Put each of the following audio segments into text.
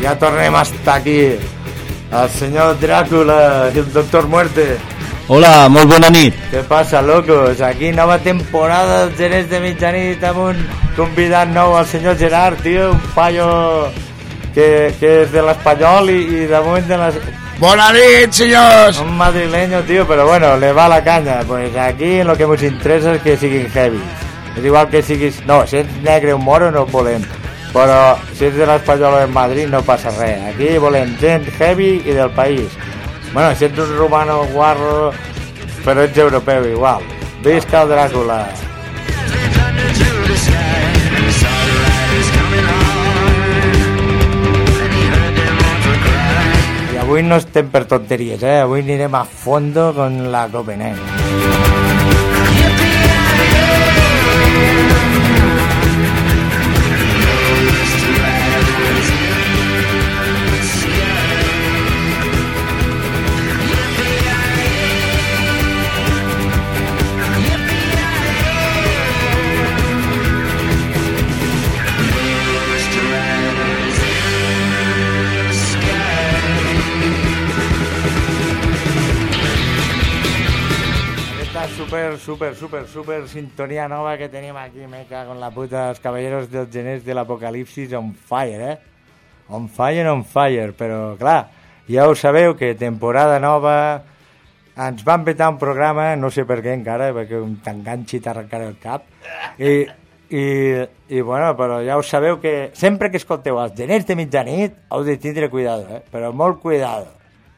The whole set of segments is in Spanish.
Ja tornem a estar aquí. El senyor Dràcula i el doctor Muerte. Hola, molt bona nit. Què passa, locos? Aquí nova temporada dels Genets de Mitjanit amb un convidat nou, el senyor Gerard, tio, un paio que és de l'Espanyol i damunt de les... Bona nit, senyors! Un madrileño, tío, pero bueno, le va la caña. Pues aquí lo que nos interesa es que siguin heavy. És igual que siguis... No, si ets negre o moro no volem. Però si ets de l'Espanyol o de Madrid no passa res. Aquí volem gent heavy i del país. Bueno, si ets un romano guarro, però ets europeu igual. Visca el Dràcula. I avui no estem per tonteries, Avui anirem a fondo con la Copenhagen. Super sintonia nova que tenim aquí, me cago en la puta, els caballeros dels geners de l'apocalipsis on fire, On fire, però clar, ja ho sabeu que temporada nova, ens van vetar un programa, no sé per què encara, perquè t'enganxi i t'arrencaré el cap, i bueno, però ja ho sabeu que sempre que escolteu els geners de mitjanit heu de tindre cuidado, però molt cuidado.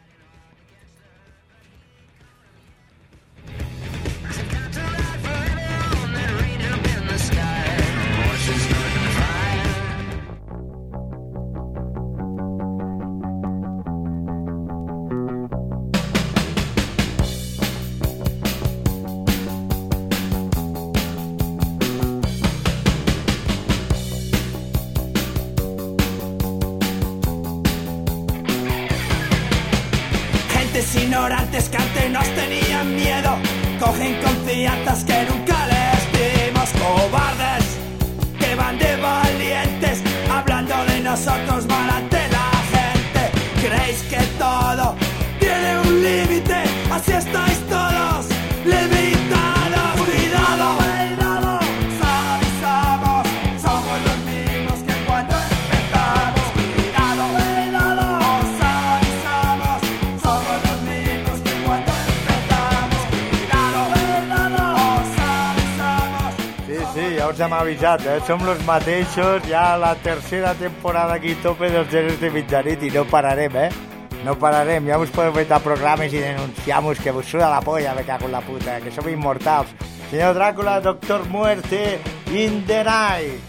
Ignorantes que antes nos tenían miedo, cogen confianzas que nunca les dimos. Cobardes que van de valientes, hablando de nosotros mal ante la gente. Creéis que todo tiene un límite, así estáis todos limitados. Cuidado, cuidado, avisamos, somos los mismos que cuando empezamos. Cuidado, cuidado, avisamos, somos los mismos que cuando empezamos. Cuidado, cuidado, avisamos. Sí, ja us hem avisat, som los mateixos, ja la tercera temporada aquí tope dels geners de mitjanit i no pararem, No pararem, ja us podeu veure programes i denunciamos que vos suda la polla, me cago en la puta, que som immortals. Senyor Dràcula, Doctor Muerte, in the night.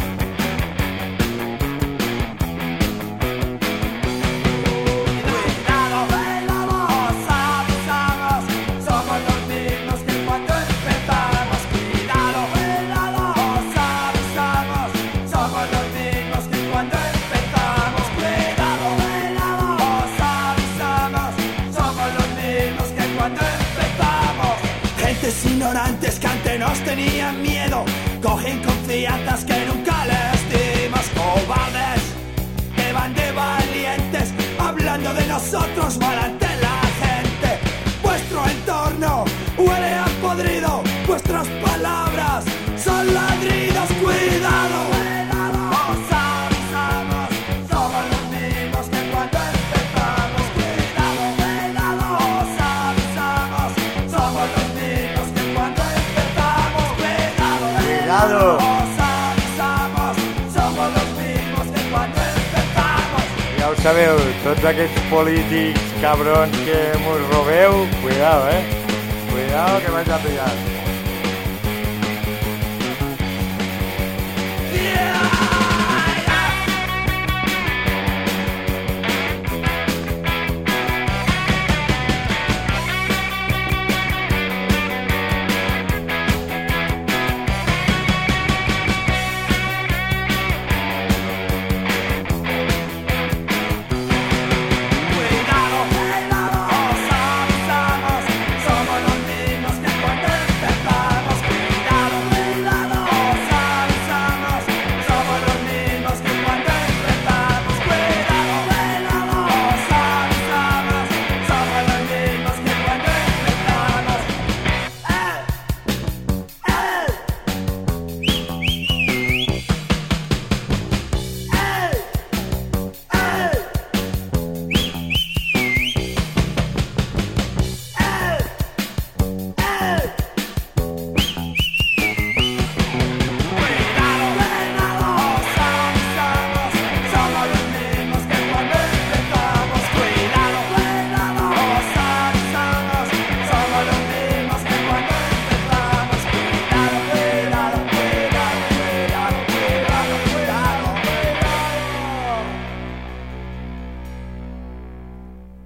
Ignorantes que antes nos tenían miedo, cogen confianzas que nunca les dimos. Cobardes que van de valientes, hablando de nosotros mal ante la gente. Vuestro entorno huele a podrido, vuestras palabras son ladridos. Cuidado, os avisamos, somos los mismos que cuando empezamos. Cuidado, os avisamos, somos los mismos que cuando empezamos. Cuidado, os avisamos, somos los mismos que cuando empezamos. Ja ho sabeu, tots aquests polítics cabrons que mos robeu, cuidado, Cuidado que vaig a pillar. Cuidado, os avisamos, somos los mismos que cuando empezamos.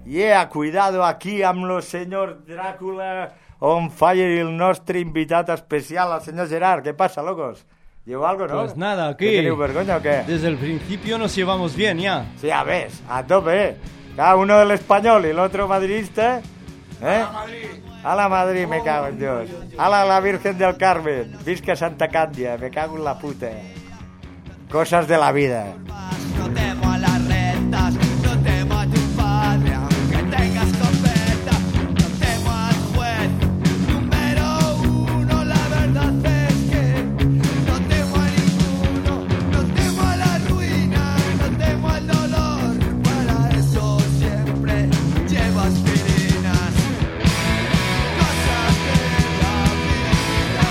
Yeah, cuidado aquí amb el senyor Dràcula on fire i el nostre invitat especial, el senyor Gerard. ¿Qué pasa, locos? ¿Llevo algo, no? Pues nada, aquí. ¿Qué teniu vergonya o qué? Desde el principio nos llevamos bien, ya. Sí, a ver, a tope, ¿eh? Cada uno del español y el otro madridista, ¿eh? A la Madrid, me cago en Dios. A la Virgen del Carmen. Visca Santa Càndia, me cago en la puta. Cosas de la vida. No temo a las rentas, no temo a tu padre, aunque tengas escopeta. No temo al juez, número uno, la verdad es que no temo a ninguno. No temo a la ruina, no temo al dolor. Para eso siempre llevo aspirinas. Cosas de la vida.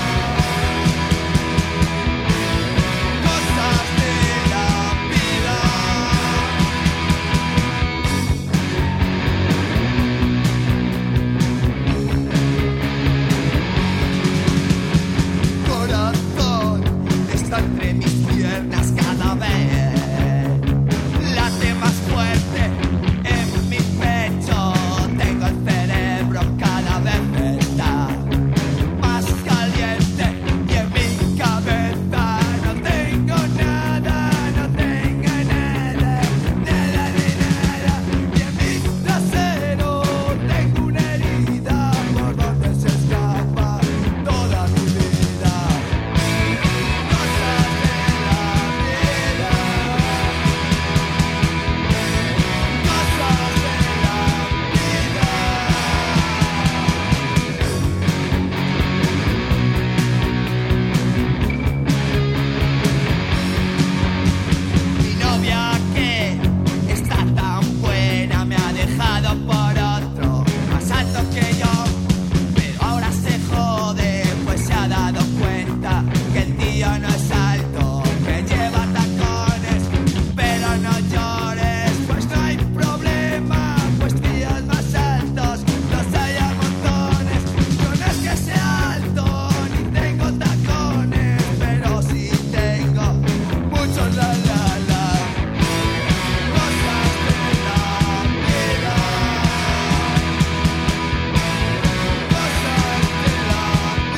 Cosas de la vida. Corazón está entre mis piernas cada vez. Late más fuerte en mi pecho. Tengo el cerebro cada vez está más caliente y en mi cabeza no tengo nada, no tengo nada, nada de nada. Y en mi trasero tengo una herida por donde se escapa toda mi vida. Cosas de la vida. Cosas de la vida. Mi novia que está tan buena me ha dejado por otro más alto que yo, pero ahora se jode pues se ha dado cuenta que el tío no es alto, que lleva tacones, pero no llores, pues no hay problema, pues tíos más altos los hay a montones. Yo no es que sea alto ni tengo tacones, pero sí tengo muchos la la la. Cosas de la vida. Cosas de la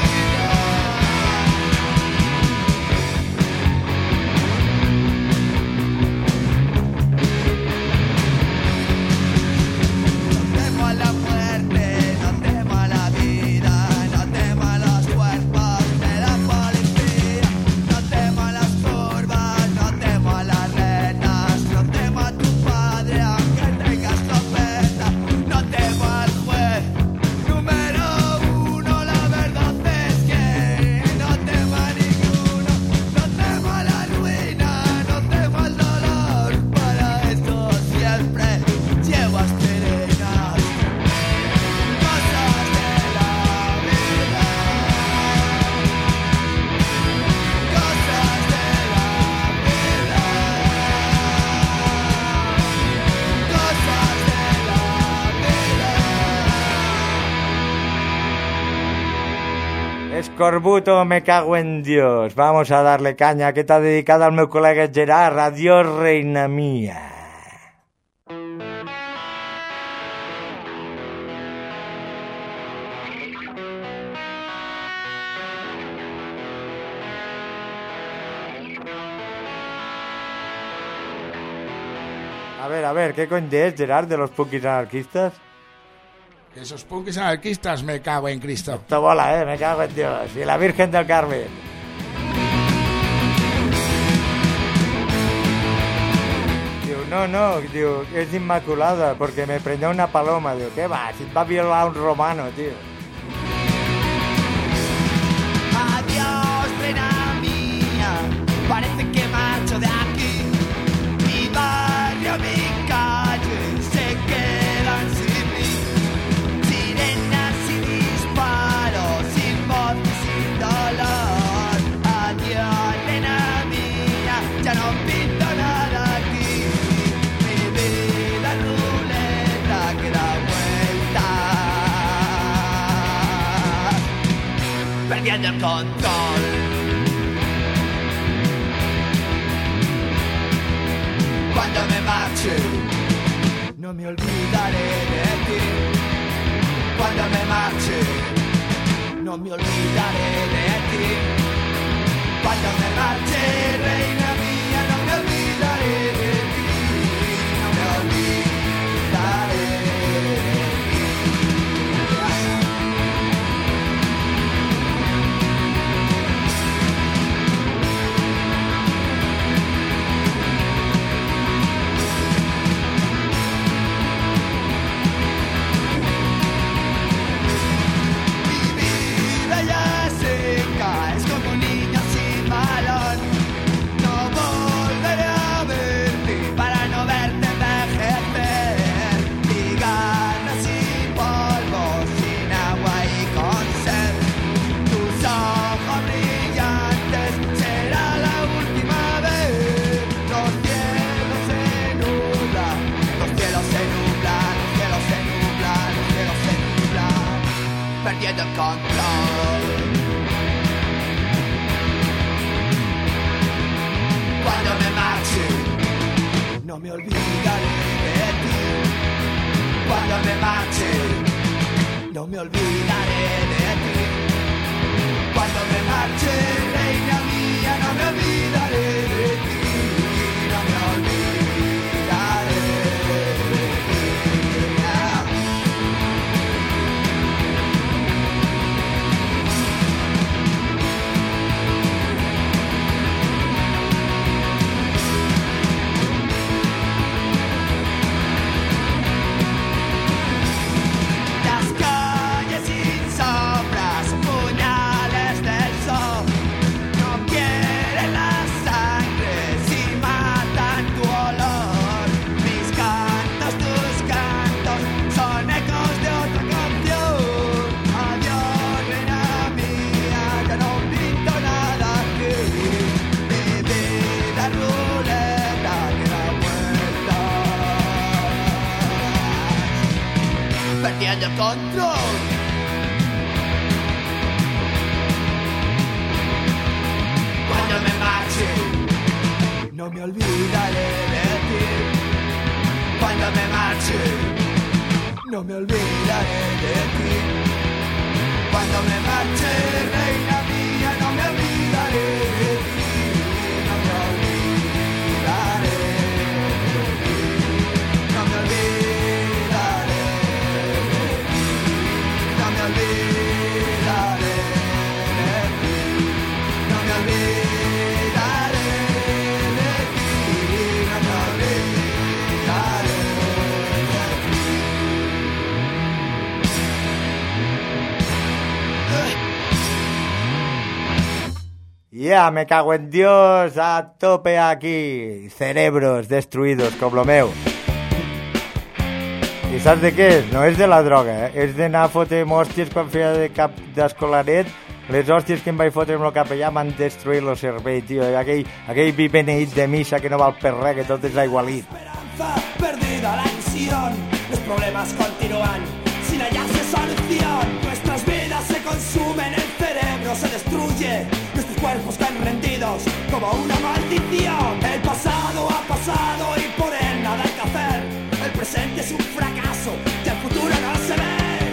vida. No temo a la muerte, no temo a la vida, no temo a los cuerpos de la policía, no temo a las curvas, no temo a las renas, no temo a tu padre aunque tengas escopeta, no temo al juez, número uno, la verdad es que no temo a ninguno, no temo a la ruina, no temo al dolor, para esto siempre llevo aspirinas. Cosas de la vida. Cosas de la vida. Cosas de la vida. Escorbuto, me cago en Dios. Vamos a darle caña, que está dedicada al meu colega Gerard. Adiós, reina mía. A ver, ¿qué coño es, Gerard, de los punkis anarquistas? Esos punkis anarquistas, me cago en Cristo. Esto bola, me cago en Dios. Y la Virgen del Carmen. Diu, no, diu, es inmaculada porque me preñó una paloma. Diu, ¿qué va? Si va a violar un romano, tío. Adiós, reina mía, parece que marcho de aquí. Mi barrio, mi calle se quedan sin mí. Sirenas y disparos, sin voz y sin dolor. Adiós, reina mía, ya no pinto nada aquí. Mi vida es ruleta que da vueltas, perdiendo el control. Cuando me marche, No me olvidaré de ti cuando me marche. No me olvidaré de ti cuando me marche, reina mía. No me olvidaré de ti. No me olvidaré de ti. Es como un niño sin balón. No volveré a verte para no verte envejecer. Y ganas sin polvo, sin agua y con sed. Tus ojos brillantes será la última vez. Los cielos se nublan, los cielos se nublan, los cielos se nublan, los cielos se nublan, perdiendo el control. Cuando me marche, no me olvidaré de ti. Cuando me marche, no me olvidaré de ti. Cuando me marche, reina mía, no me olvidaré de ti. No me olvidaré de ti. Perdiendo el control. Cuando me marche, no me olvidaré de ti. Cuando me marche, no me olvidaré de ti. Cuando me marche, reina mía, no me olvidaré de ti. No me olvidaré de ti. No me olvidaré. No me olvidaré de ti, no me olvidaré de ti, no me olvidaré de ti. Ya, me cago en Dios, a tope aquí, cerebros destruïdos com lo meu. I saps de què és? No és de la droga, és d'anar a fotre hòsties quan feia de cap d'escolaret. Les hòsties que em vaig fotre amb el capellà m'han destruït el cervell, tio. Aquell vi beneït de missa que no val per res, que tot és aigualit. Esperanza perdida la ilusión, los problemas continúan sin hallarse solución. Nuestras vidas se consumen, el cerebro se destruye, nuestros cuerpos caen rendidos como una maldición. El pasado ha pasado y por él nada hay que hacer. El presente es un fracaso y el futuro no se ve.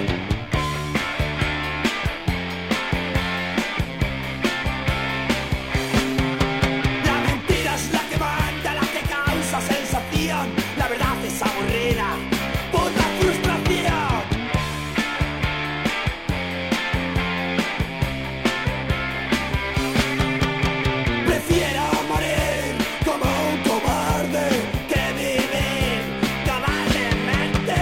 La mentira es la que manda, la que causa sensación. La verdad es aburrida, puta frustración. Prefiero morir como un cobarde que vivir cabalmente.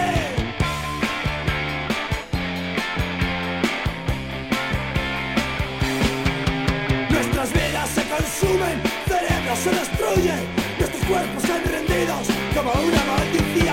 Nuestras vidas se consumen, cerebros se destruyen, nuestros cuerpos caen rendidos como una maldición.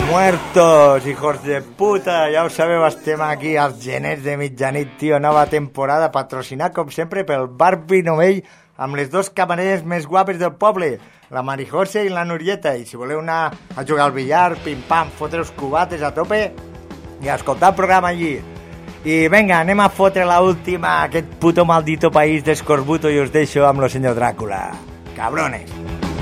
Muertos, hijos de puta, ja ho sabeu, estem aquí als genets de mitjanit, tio, nova temporada, patrocinat com sempre pel Bar Vinovell, amb les dos camareres més guapes del poble, la Marijose i la Nurieta, i si voleu anar a jugar al billar, pim-pam, fotre-us cubates a tope i a escoltar el programa allí. I venga, anem a fotre la última, aquest puto maldito país d'Escorbuto, i us deixo amb lo senyor Dràcula. Cabrones.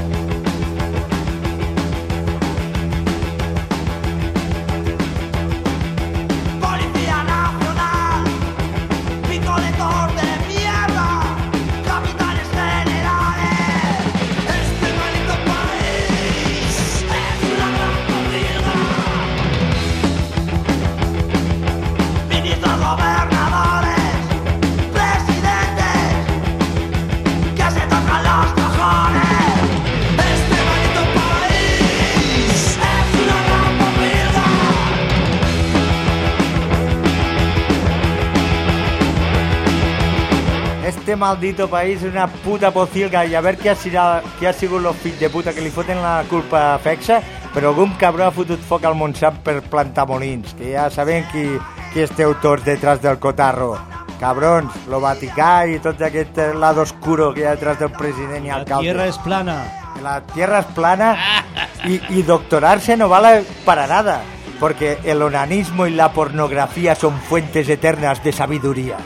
Este maldito país és una puta pocilga i a veure qui ha sigut el fill de puta que li foten la culpa a Fexa, però algun cabró ha fotut foc al Montsant per plantar molins, que ja sabem qui esteu tots detrás del cotarro. Cabrons, lo Vaticà i tot aquest lado oscuro que hi ha detrás del president i alcalde. La tierra es plana. La tierra es plana y doctorarse no vale para nada, porque el onanismo y la pornografía son fuentes eternas de sabiduría.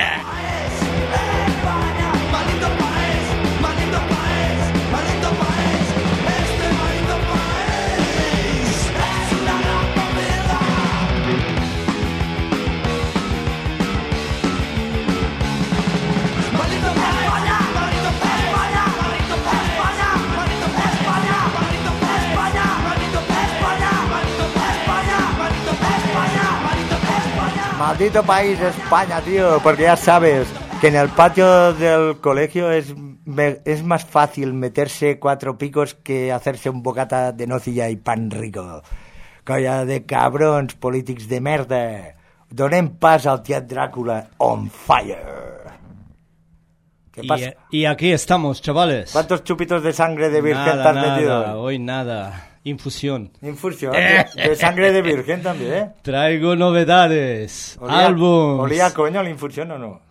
Maldito país España, tío, porque ya sabes que en el patio del colegio es más fácil meterse 4 picos que hacerse un bocata de nocilla y pan rico. Colla de cabrons polítics de merda. Donem pas al tiet Dràcula on fire. ¿Qué pasa? Y aquí estamos, chavales. ¿Cuántos chupitos de sangre de virgen te has metido? Hoy nada. Infusión. Infusión, de sangre de virgen también, ¿eh? Traigo novedades, álbums. ¿Olía coño la infusión o no?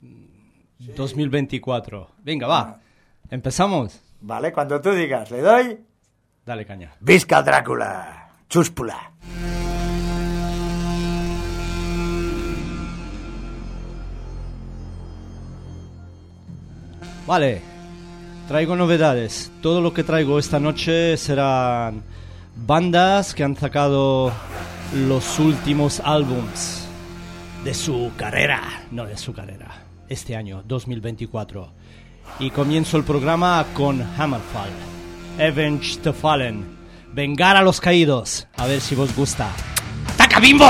2024. Venga, va. ¿Empezamos? Vale, cuando tú digas, le doy. Dale caña. Visca Drácula, chúspula. Vale. Traigo novedades. Todo lo que traigo esta noche serán bandas que han sacado los últimos álbums de su carrera. No de su carrera. Este año, 2024. Y comienzo el programa con Hammerfall. Avenge the Fallen. Vengar a los caídos. A ver si vos gusta. ¡Ataca, Bimbo!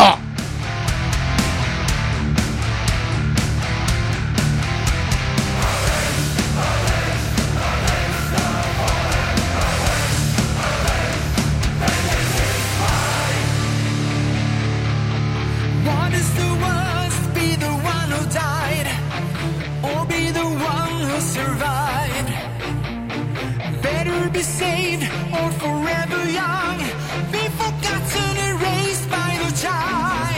Saved or forever young, be forgotten, erased by the time.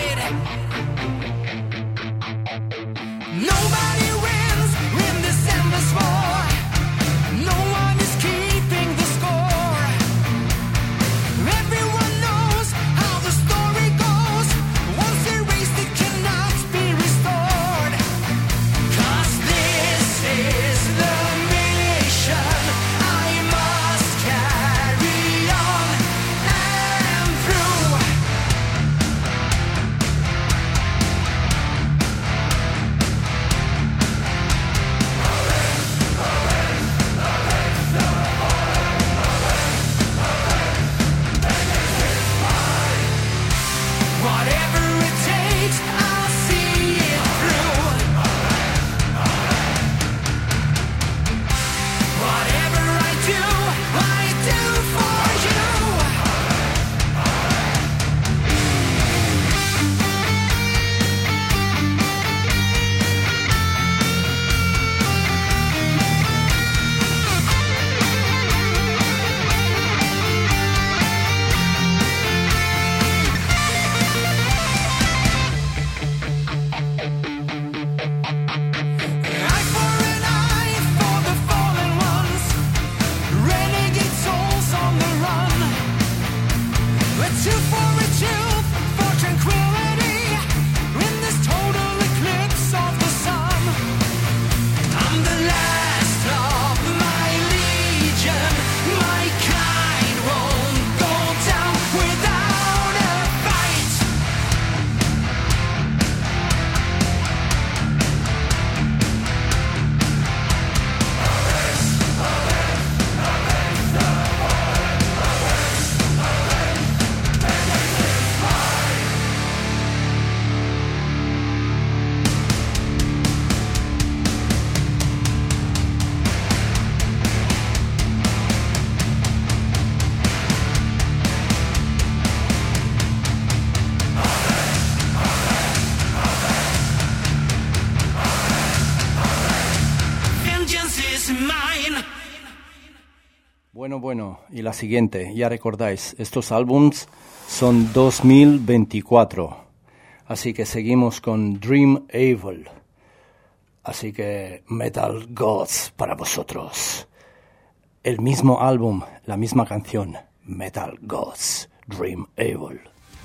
Bueno, y la siguiente, ya recordáis, estos álbums son 2024, así que seguimos con Dream Evil, así que Metal Gods para vosotros. El mismo álbum, la misma canción, Metal Gods, Dream Evil.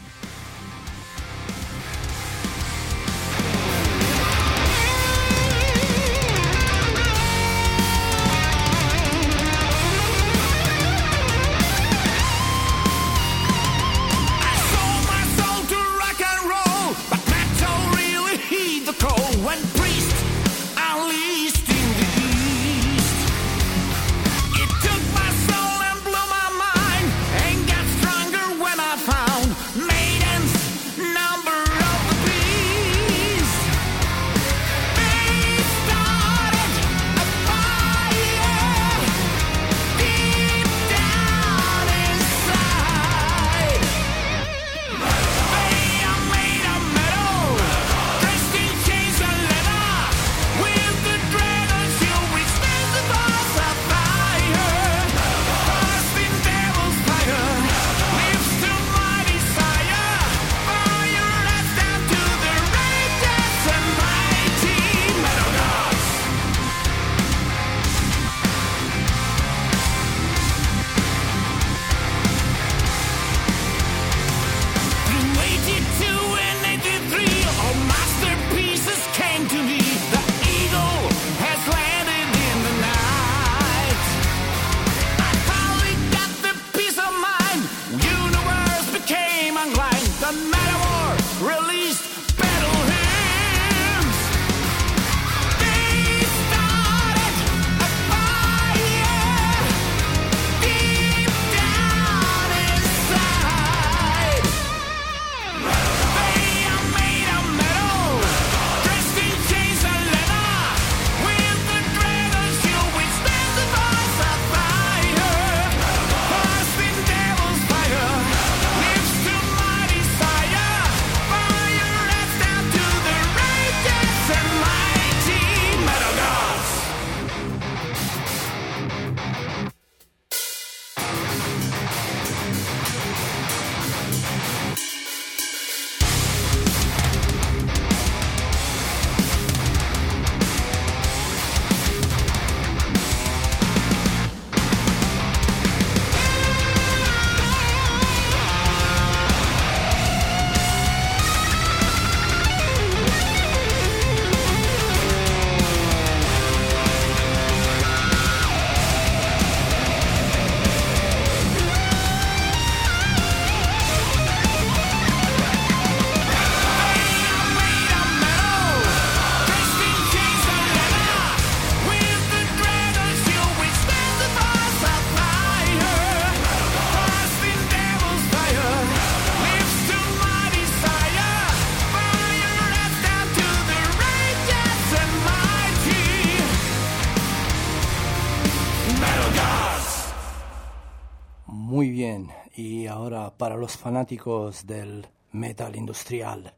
Muy bien, y ahora para los fanáticos del metal industrial,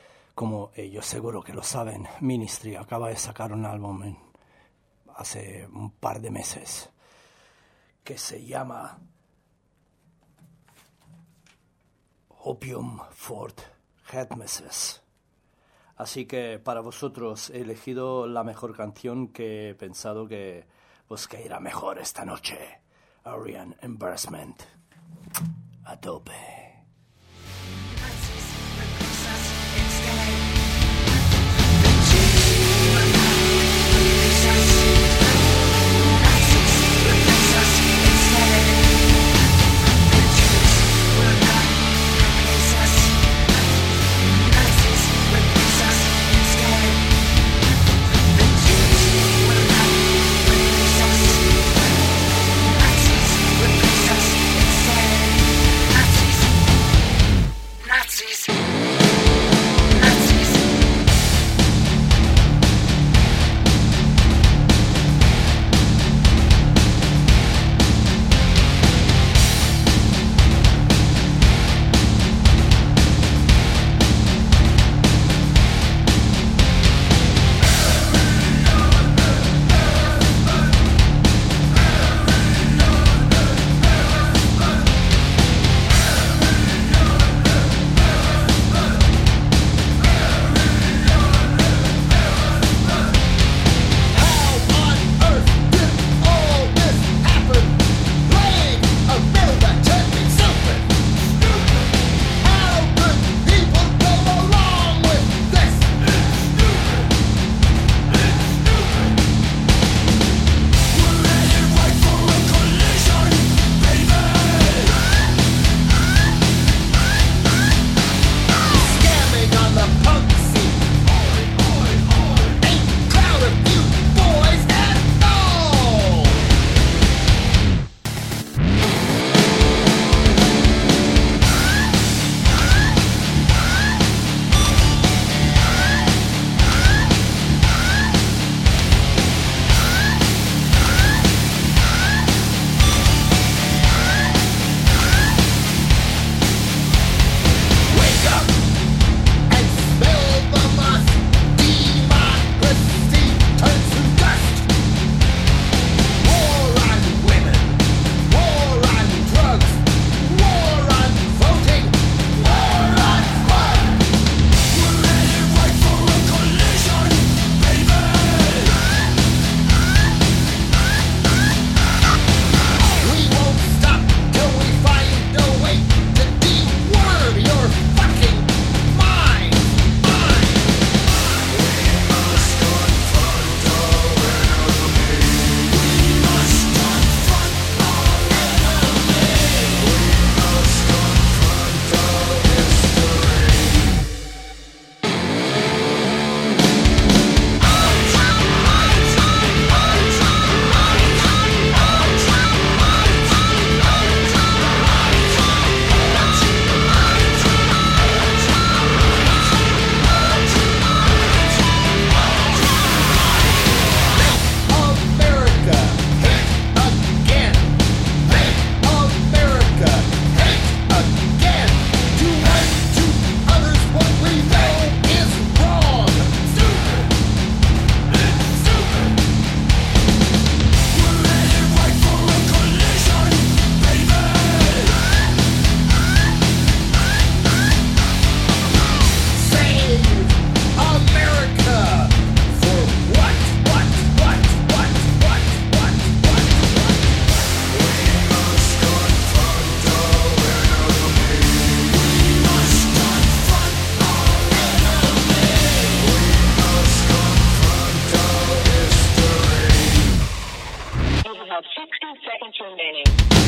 como ellos seguro que lo saben, Ministry acaba de sacar un álbum hace un par de meses que se llama Opium for Headmasters. Así que para vosotros he elegido la mejor canción que he pensado que os caerá mejor esta noche. Aryan Embarrassment. A tope. Nazis remaining.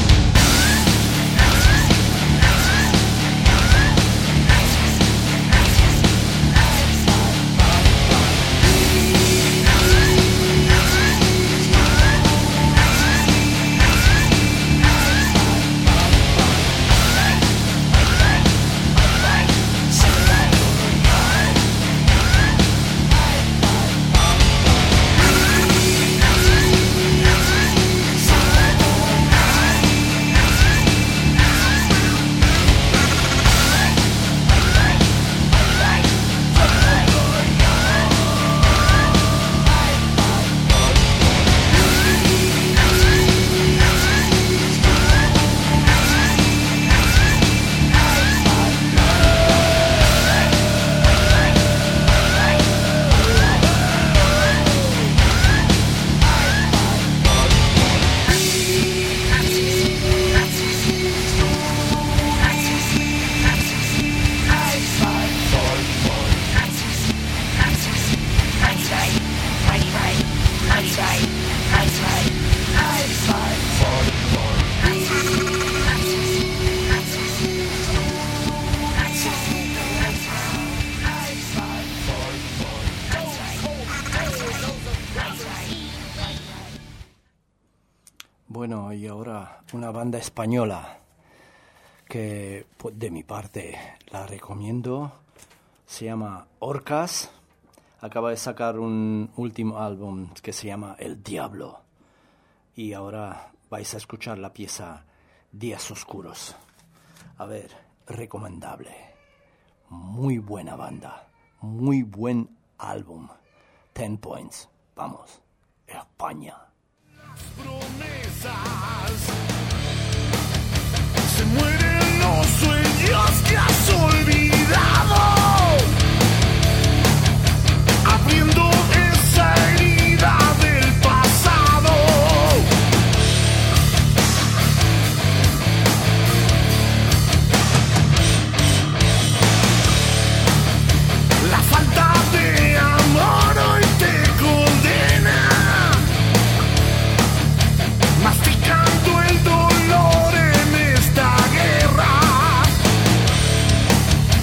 Bueno, y ahora una banda española que de mi parte la recomiendo. Se llama Orcas. Acaba de sacar un último álbum que se llama El Diablo. Y ahora vais a escuchar la pieza Días Oscuros. A ver, recomendable. Muy buena banda. Muy buen álbum. 10 points. Vamos, España. Promesas, se mueren los sueños que has olvidado, abriendo esa herida del pasado. La falta de amor hoy te condena, masticando el dolor en esta guerra.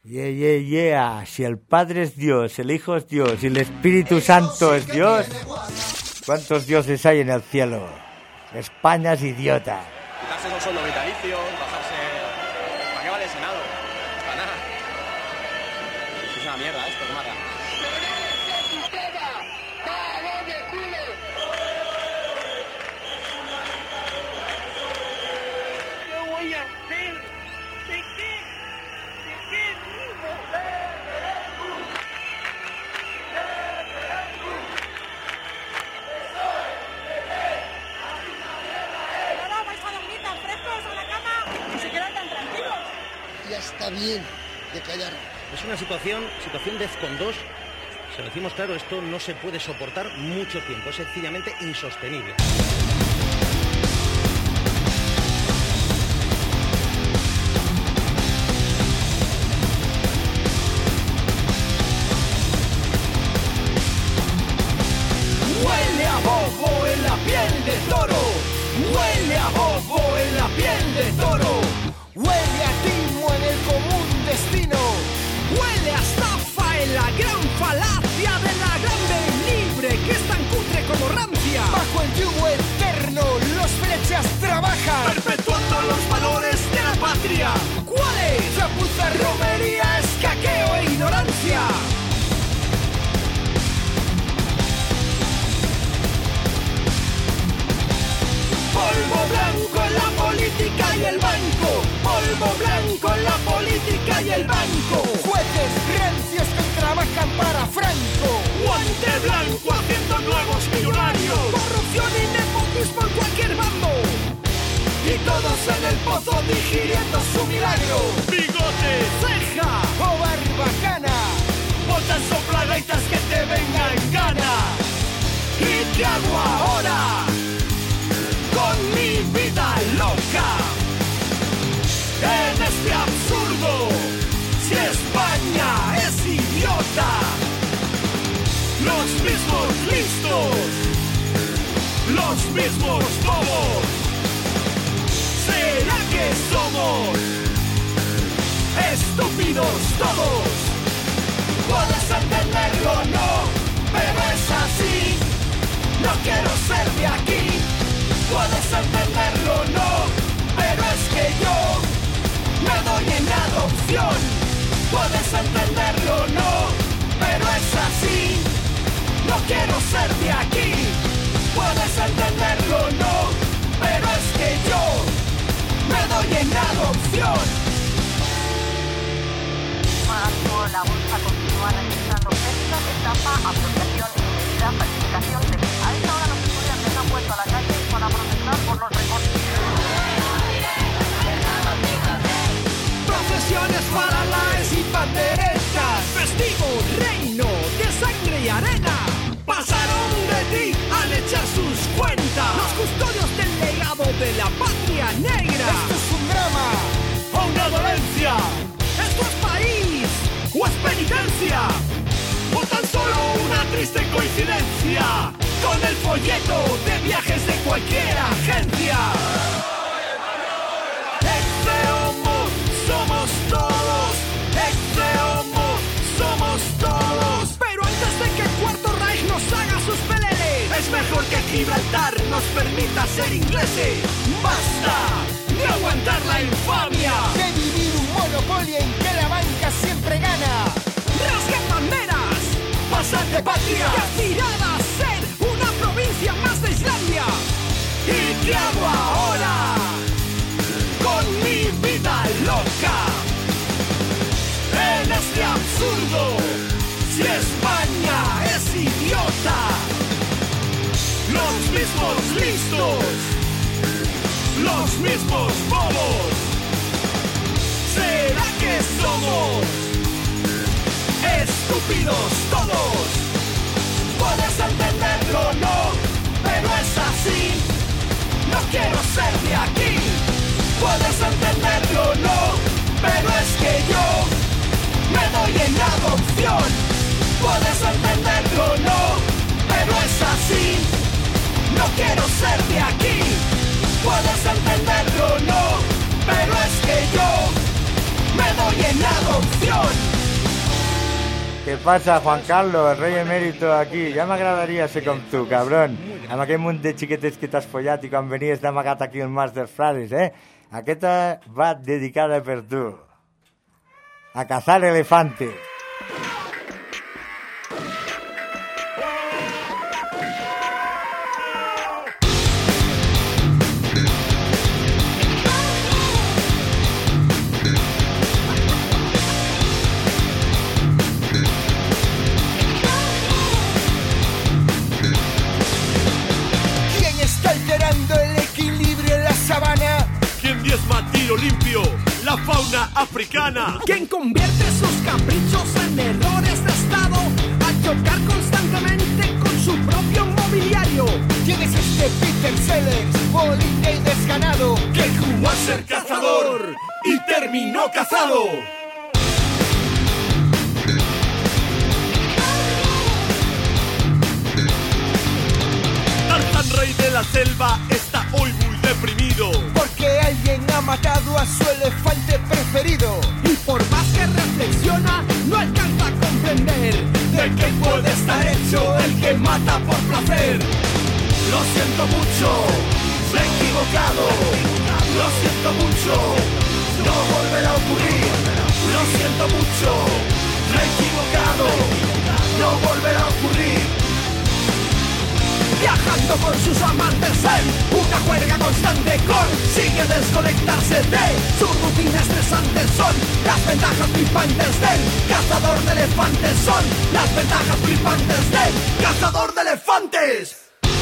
Yeah. Si el Padre es Dios, el Hijo es Dios y el Espíritu Santo es Dios, ¿cuántos dioses hay en el cielo? España es idiota. Quitarse los sueldos vitalicios, bajarse... ¿Para qué vale el Senado? Para nada. Es una mierda esto, que mata. ¿Qué voy a hacer? ¿De qué? ¿De qué vivo? No, vais a dormir tan frescos a la cama y se quedan tan tranquilos. Ya está bien de callar. Es una situación DEFCON 2. Se lo decimos claro, esto no se puede soportar mucho tiempo, es sencillamente insostenible. Huele a bobo en la piel de toro. Huele a bobo en la piel de toro. Huele a timo en el común destino. Huele a estafa en la gran falacia de la grande libre que es tan cutre como rancia. Bajo el yugo eterno los flechas trabajan, perpetuando los valores de la patria. ¿Cuáles? Chapuza, romería, escaqueo e ignorancia. Polvo blanco en la política y el banco. Polvo blanco en la política y el banco. Jueces rancios que trabajan para Franco. Guante blanco haciendo nuevos millonarios. Corrupción y nepotismo en cualquier bando. Y todos en el pozo digiriendo su milagro. Bigote, ceja o barbacana. Botas soplagaitas que te venga en gana. ¿Y qué hago ahora? Con mi vida loca, en este absurdo, si España es idiota, los mismos listos, los mismos bobos, ¿será que somos estúpidos todos? Puedes entenderlo, no, pero es así, no quiero ser de aquí. Puedes entenderlo, no, pero es que yo me doy en adopción. Puedes entenderlo, no, pero es así. No quiero ser de aquí. Puedes entenderlo, no, pero es que yo me doy en adopción. La bolsa continúa registrando pesca, estafa, apropiación indebida, falsificación de... A esta hora los estudiantes han vuelto a la calle para protestar por los recortes. Procesiones para laes y panderetas, festivo reino de sangre y arena. Pasaron de ti al echar sus cuentas, los custodios del legado de la patria negra. Esto es un drama o una dolencia. Esto es país o es penitencia, o tan solo una triste coincidencia con el folleto de viajes de cualquier agencia. Ex-homo somos todos, ex-homo somos todos. Pero antes de que el Cuarto Reich nos haga sus peleles, es mejor que Gibraltar nos permita ser ingleses. ¡Basta de aguantar la infamia! De vivir un monopolio en que la banca siempre gana. ¡Rasguen banderas! ¡Pasad de patria! ¡Y aspirad a ser una provincia más de Islandia! ¿Y qué hago ahora con mi vida loca? En este absurdo, si España es idiota, los mismos listos, los mismos bobos, ¿será que somos estúpidos todos? Puedes entenderlo, no, pero es así, no quiero ser de aquí. Puedes entenderlo, no, pero es que yo me doy en adopción. Puedes entenderlo, no, pero es así, no quiero ser de aquí. Puedes entenderlo, no, pero es que yo me doy en adopción. Què passa, Juan Carlos, rei emèrito aquí? Ja m'agradaria ser com tu, cabron. Amb aquell munt de xiquetes que t'has follat i quan venies d'amagat aquí el Mas dels Frares, eh? Aquesta va dedicada per tu. A cazar elefantes. Limpio, la fauna africana. Quien convierte sus caprichos en errores de estado al chocar constantemente con su propio mobiliario. ¿Quién es este Peter Sellers, bolita y desganado, que jugó a ser cazador y terminó cazado? Tarzán, rey de la selva, está hoy muy deprimido porque alguien ha matado a su elefante preferido. Y por más que reflexiona, no alcanza a comprender de qué puede estar hecho el que mata por placer. Lo siento mucho, me he equivocado. Lo siento mucho, no volverá a ocurrir. Lo siento mucho, me he equivocado. No volverá a ocurrir. Viajando con sus amantes en una juerga constante, consigue desconectarse de sus rutinas estresantes. Son las ventajas flipantes del cazador de elefantes. Son las ventajas flipantes del cazador de elefantes.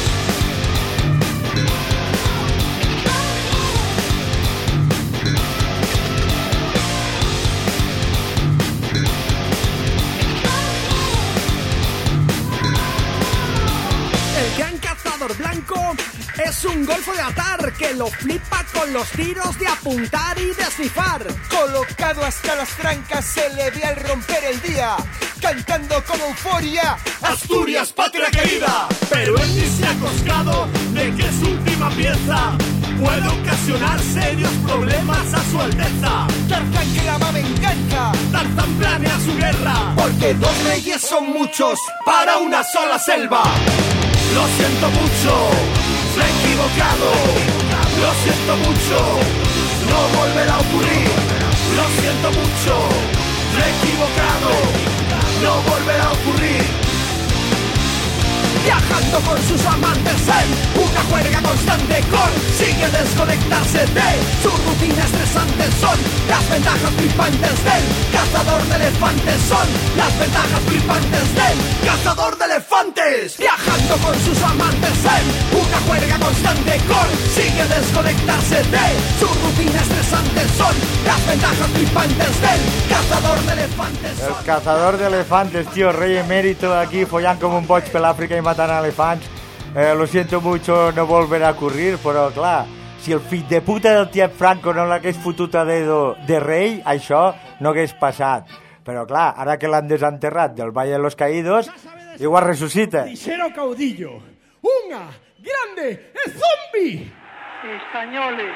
Blanco es un golfo de atar que lo flipa con los tiros de apuntar y de esnifar. Colocado hasta las trancas se le ve al romper el día, cantando con euforia: Asturias, patria querida. Pero él ni se ha coscado de que su última pieza puede ocasionar serios problemas a su alteza. Tarzán clama venganza, Tarzán planea su guerra, porque dos reyes son muchos para una sola selva. Lo siento mucho, me he equivocado. Lo siento mucho, no volverá a ocurrir. Lo siento mucho, me he equivocado. No volverá a ocurrir. Viajando con sus amantes en una juerga constante, consigue desconectarse de su rutina estresante. Son las ventajas flipantes del cazador de elefantes. Son las ventajas flipantes del cazador de elefantes. Viajando con sus amantes en una juerga constante, consigue desconectarse de su rutina estresante. Son las ventajas flipantes del cazador de elefantes. El cazador de elefantes, tío, rey emérito aquí follant com un boig per l'Àfrica i matant elefants. Lo siento mucho, no volverá a ocurrir, però clar, si el fill de puta del tiet Franco no l'hagués fotut a dedo de rei, això no hagués passat. Però clar, ara que l'han desenterrat del Valle de los Caídos, igual resucita. Ligero caudillo, una grande zombie. Españoles.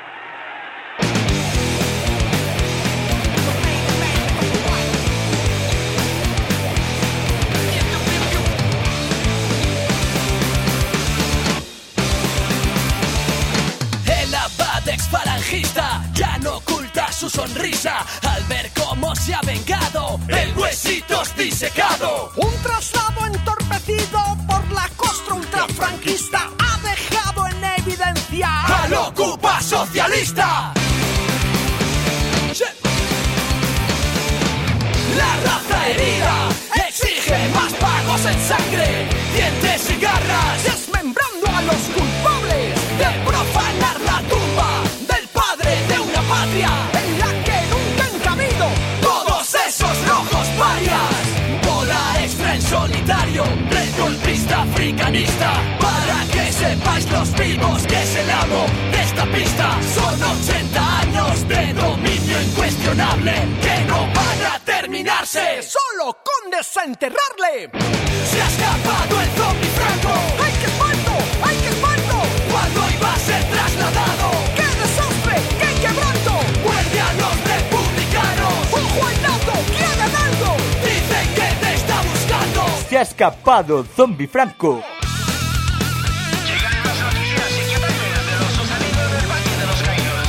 Falangista ya no oculta su sonrisa al ver cómo se ha vengado el huesitos disecado. Un traslado entorpecido por la costra ultrafranquista ha dejado en evidencia al ocupa socialista. La raza herida exige más pagos en sangre, dientes y garras, desmembrando a los culpables de profanar la tumba del padre de una patria en la que nunca han cabido todos esos rojos parias. Bola extra en solitario, red golpista africanista, para que sepáis los vivos que es el amo de esta pista. Son 80 años de dominio incuestionable que no van a terminarse solo con desenterrarle. Se ha escapado el zombie Franco. ¡Ay, qué espanto! ¡Ay, qué espanto! Cuando iba a ser trasladado. ¡Qué desastre! ¡Qué quebranto! ¡Muerde a los republicanos! ¡Ojo al dato! ¡Que hagan algo! Dicen que Se ha escapado Zombie Franco. Llegan las noticias inquietantes de los sucedidos del Valle de los Caídos.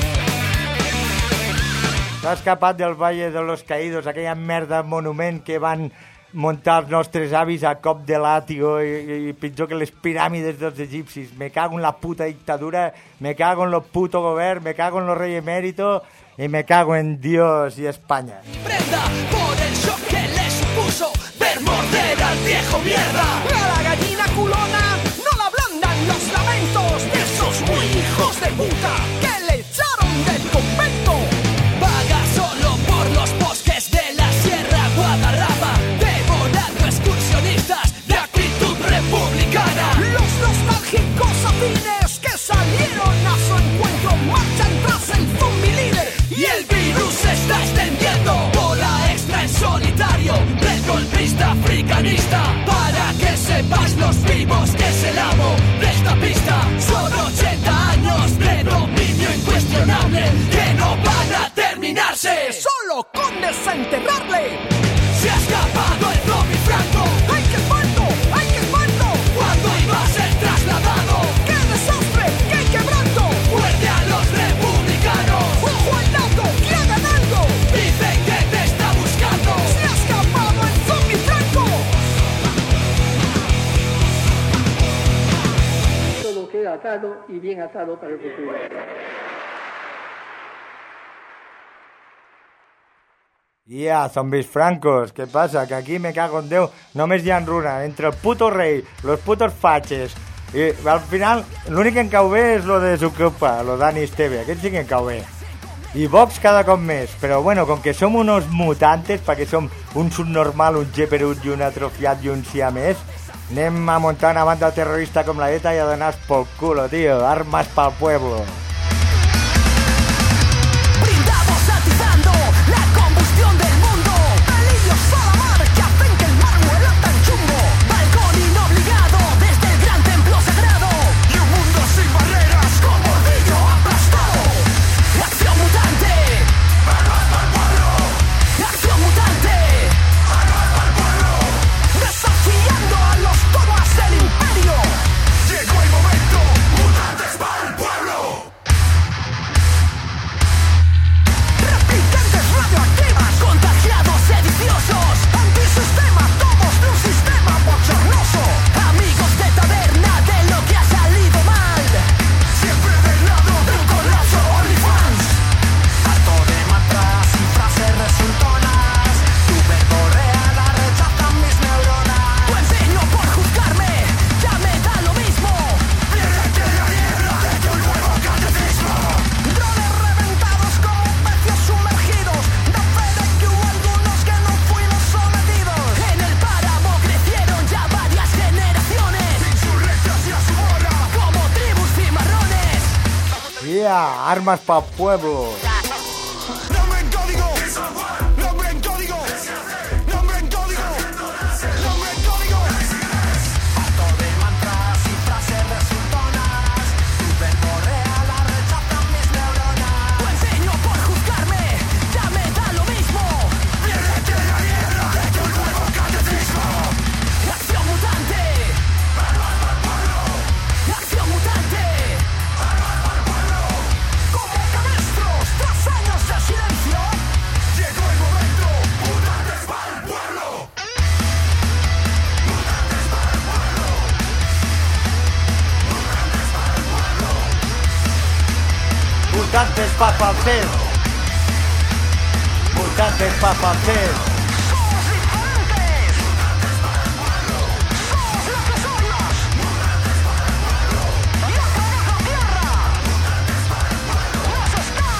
S'ha escapat del Valle de los Caídos, aquella merda monument que van muntar els nostres avis a cop de làtigo i pitjor que les piràmides dels egipcis. Me cago en la puta dictadura, me cago en lo puto govern, me cago en los rey emérito y me cago en Dios y España. Prenda por el shock que le supuso ver morder al viejo mierda. A la gallina culona no la ablandan los lamentos de esos muy hijos de puta que le echaron del convento. Vaga solo por los bosques de la Sierra Guadarrama, devorando excursionistas de actitud republicana. Los nostálgicos afines que salieron a su encuentro marchan tras el zombie líder. Y el virus se está extendiendo. Bola extra en solitario, red golpista africanista. Para que sepas los vivos que es el amo de esta pista. Son 80 años de dominio incuestionable que no van a terminarse. Solo con desenterrarle. Se ha escapado el zombie Franco. ¡Ay, qué espanto! ¡Ay, qué espanto! Cuando iba a ser trasladado. ¡Qué desastre! ¡Qué quebranto! Muerde a los republicanos. ¡Ojo al dato! ¡Que hagan algo! Dicen que te está buscando. ¡Se ha escapado el zombie Franco! Todo queda atado y bien atado para el futuro. Zombis francos, què passa? Que aquí me cago en Déu, només hi ha runa entre el puto rei, los putos fatxes, i al final l'únic que em cau bé és lo de Zuccopa, lo Dani Esteve, aquest sí que em cau bé. I Vox cada cop més, però bueno, com que som unos mutantes, perquè som un subnormal, un geperut i un atrofiat i un siamès, anem a muntar una banda terrorista com la ETA i a donar pel culo, tío, armas pa'l pueblo. Brindamos atizando la combustión del mundo. Pelillos a la mar que hacen que el mar huela tan chungo. Balcón inobligado desde el gran templo sagrado. Y un mundo sin barreras con bordillo aplastado. Acción mutante. ¡Armas pa'l pueblo! Acción mutante. ¡Armas pa'l pueblo! Desafiando a los tomas del imperio. Llegó el momento, mutantes pa'l pueblo. Replicantes radioactivas. Contagiados sediciosos. Antisistema, todos de un sistema bochornoso. Amigos de taberna de lo que ha salido mal. Siempre del lado de un colapso OnlyFans. Harto de mantras y frases resultonas. Tu verborrea la rechazan mis neuronas. Tu empeño por juzgarme ya me da lo mismo. Piérdete la niebla de tu nuevo catecismo. Drones reventados como pecios sumergidos. Da fe de que hubo algunos que no fuimos sometidos. En el páramo crecieron ya varias generaciones. Insurrectas y a su hora. Como tribus cimarrones. Armas pa'l pueblo. Nombre en código. Nombre en código. Nombre en código. Nombre en código. Harto de mantras y frases resultonas. Tu verborrea la rechazan mis neuronas. Tu empeño por juzgarme ya me da lo mismo. Piérdete la niebla de tu nuevo catecismo. Acción mutante. Acción mutante. Como cabestros tras años de silencio. Llegó el momento, mutantes pa'l pueblo. Mutantes pa'l pueblo. Mutantes pa' papel. Mutantes pa' papel. Somos diferentes. Somos lo que somos. Y otra vez la tierra nos está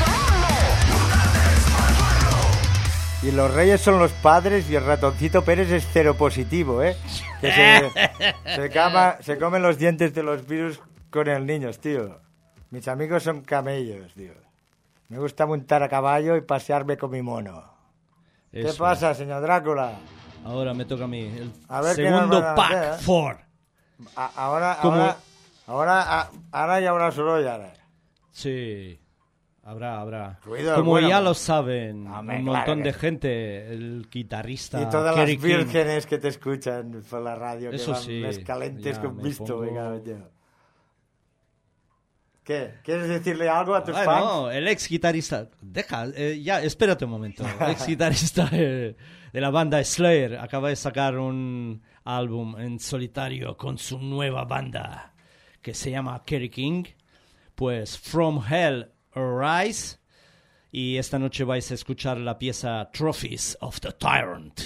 reclamando. Y los reyes son los padres y el ratoncito Pérez es cero positivo, ¿eh? Que se comen los dientes de los virus con el niños, tío. Mis amigos son camellos, tío. Me gusta montar a caballo y pasearme con mi mono. ¿Qué Eso. pasa, señor Drácula? Ahora me toca a mí. El A ver qué segundo nos van a pack hacer, ¿eh? 4. Ahora ya habrá solo ya. Sí. Habrá. Ruido Como bueno, ya pues. lo saben, Hombre, un claro montón que de sí. gente, el guitarrista Y todas Kerry las King. vírgenes que te escuchan por la radio, que Eso van sí, más calentes ya que un me visto. pongo- Venga, ya. ¿Qué? ¿Quieres decirle algo a tus Ah, fans? no, el ex guitarrista. Ya, espérate un momento. El ex guitarrista de la banda Slayer acaba de sacar un álbum en solitario con su nueva banda que se llama Kerry King. Pues From Hell Arise. Y esta noche vais a escuchar la pieza Trophies of the Tyrant.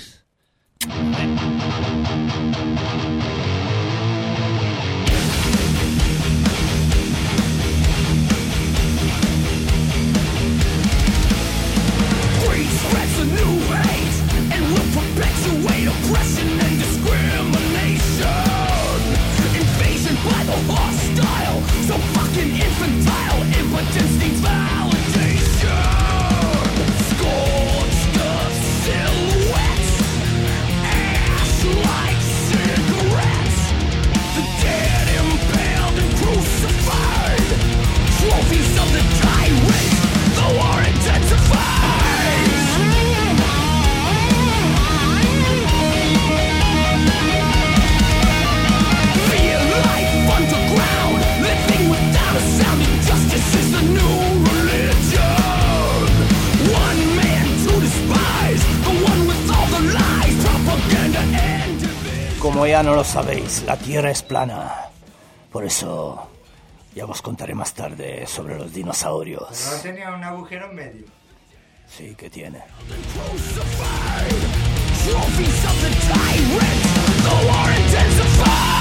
Greed spreads a new hate and will perpetuate oppression and discrimination. Invasion by the hostile, so fucking infantile. Impotence needs validation. Scorched earth silhouettes, ash like cigarettes. The dead impaled and crucified. Trophies of the tyrant, the war intensifies. Fear life underground, living without a sound. Injustice is the new religion. One man to despise, the one with all the lies, propaganda and division. Como ya no lo sabéis, la Tierra es plana. Por eso ya os contaré más tarde sobre los dinosaurios. ¿No tenía un agujero en medio? Sí que tiene. Trophies of the tyrant, the war intensifies.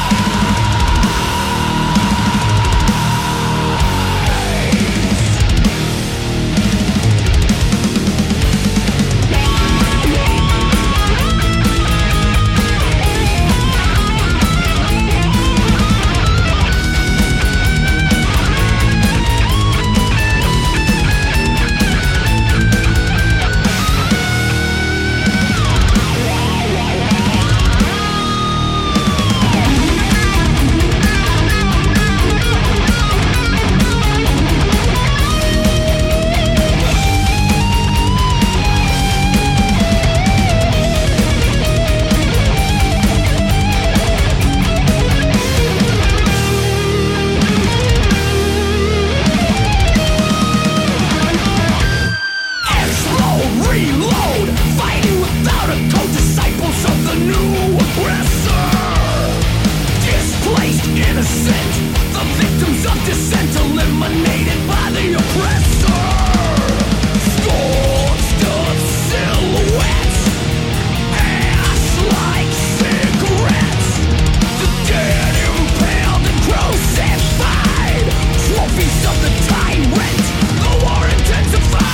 Explode, reload, fighting without a code, disciples of the new aggressor. Displaced innocent, the victims of dissent, eliminated by the oppressor. Scorched earth silhouettes, ash like cigarettes. The dead impaled and crucified. Trophies of the tyrant, the war intensifies.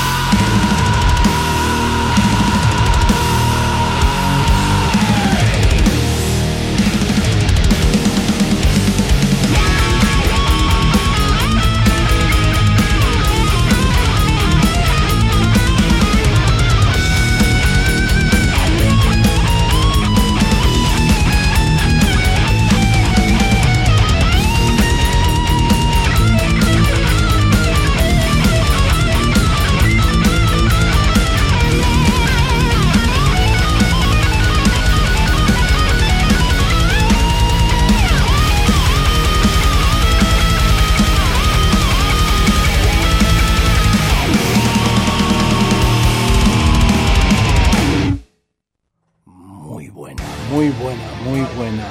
Muy buena, muy buena, muy buena.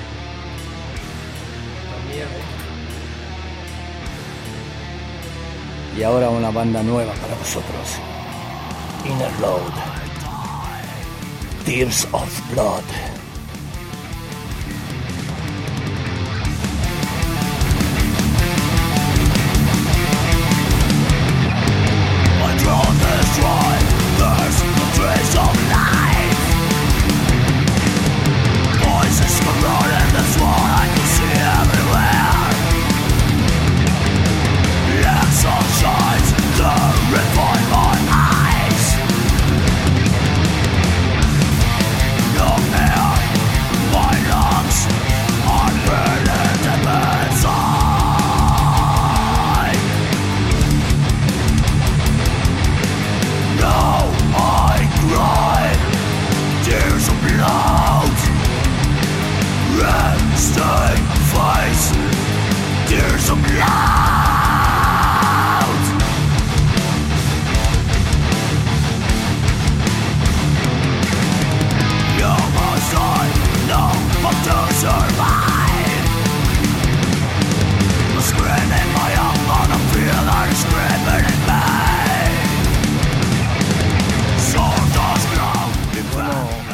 Y ahora una banda nueva para vosotros. Inner Load. Tears of Blood. I draw this line, there's the trace of life. Voices corroded, that's what I can see everywhere. Yeah, sunshines, the refine my eyes. Young man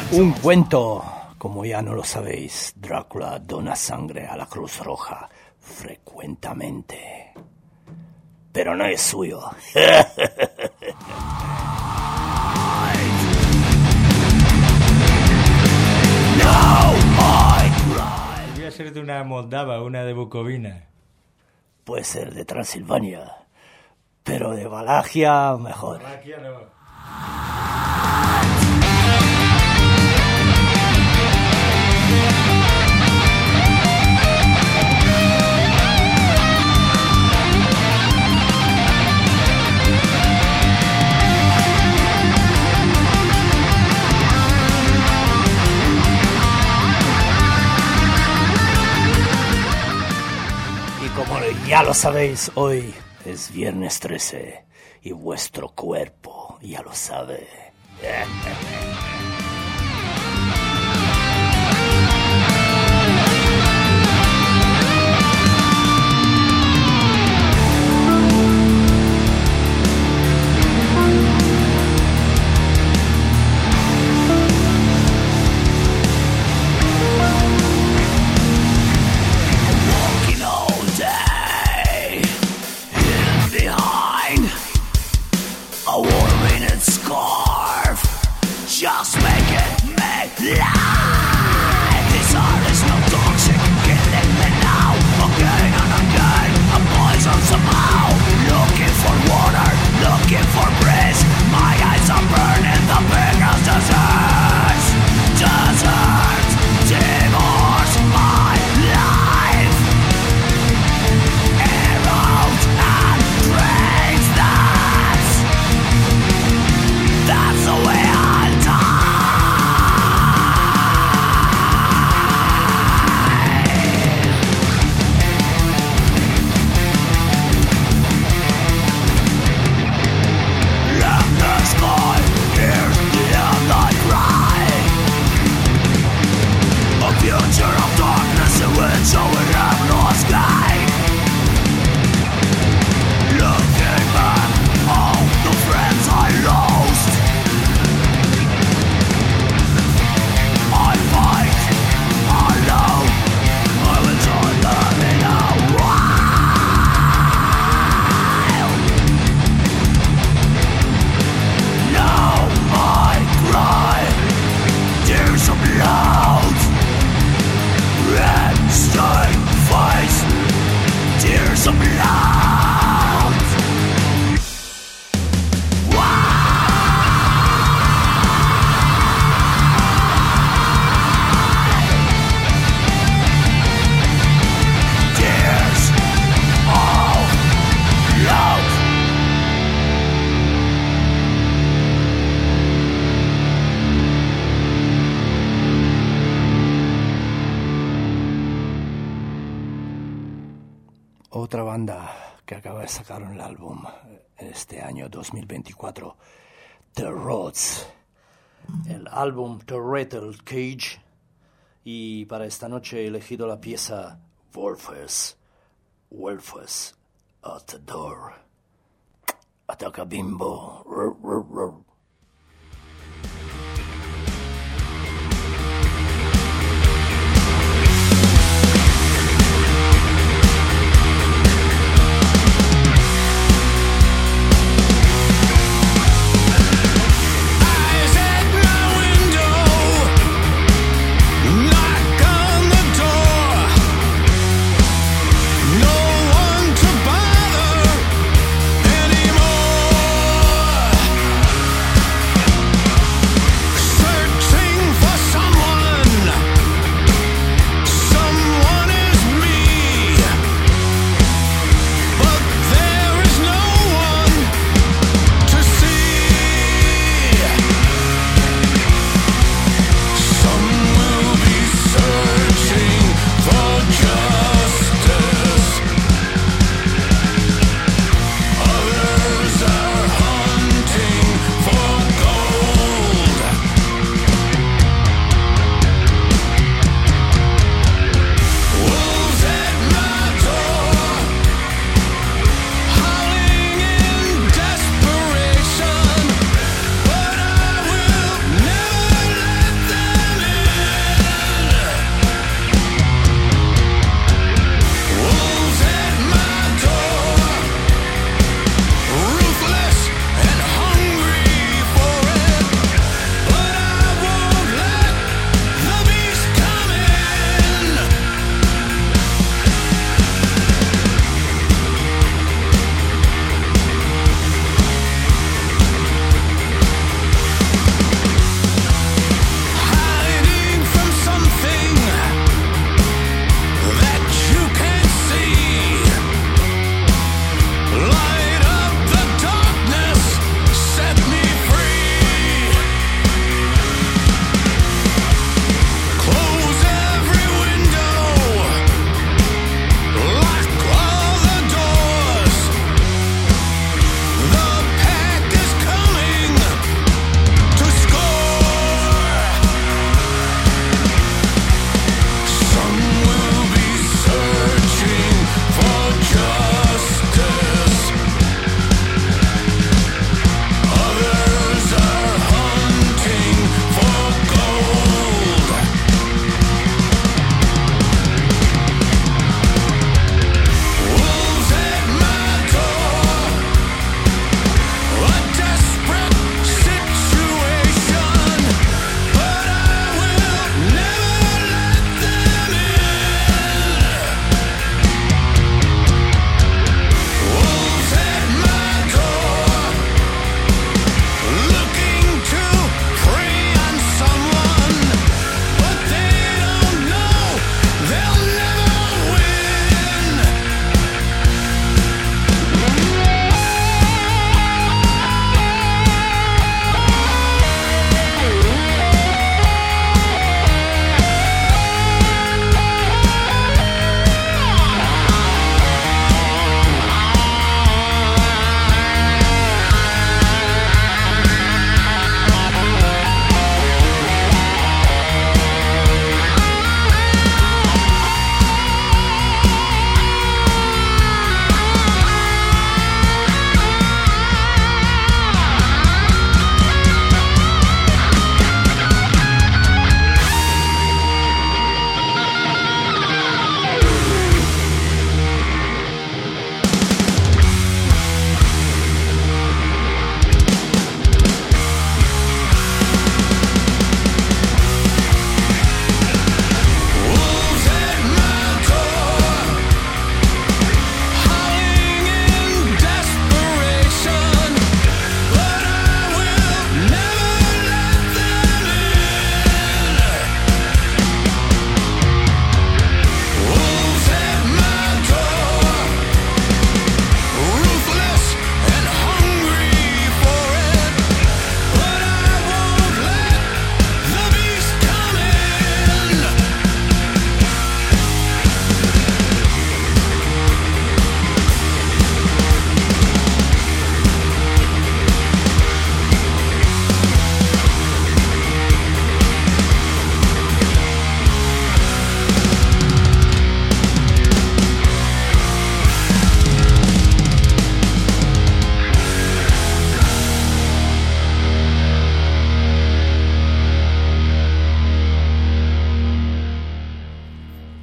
Un cuento, como ya no lo sabéis, Drácula dona sangre a la Cruz Roja frecuentemente. Pero no es suyo. Podría ser de una moldava, una de Bucovina. Puede ser de Transilvania, pero de Valaquia mejor. Valaquia no. Como ya lo sabéis, hoy es viernes 13 y vuestro cuerpo ya lo sabe. Just make it make life. This art is no toxic, killing me now. Again and again, a poison somehow. Looking for water, looking for breeze. My eyes are burning the biggest deserts. Desert devours my life. Erodes and drains that. That's the way I die. Otra banda que acaba de sacar un álbum este año 2024, The Roads. El álbum The Rattle Cage. Y para esta noche he elegido la pieza Wolfes at the Door. Ataca Bimbo. Anymore.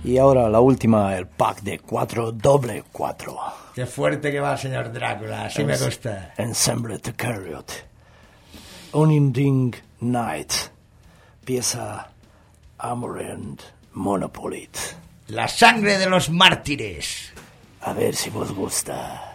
Y ahora la última, el pack de 4 doble 4. Qué fuerte que va el señor Drácula, así me gusta. Ensemble to Carriot. Unending Night. Pieza Amarant Monopolit. La sangre de los mártires. A ver si vos gusta.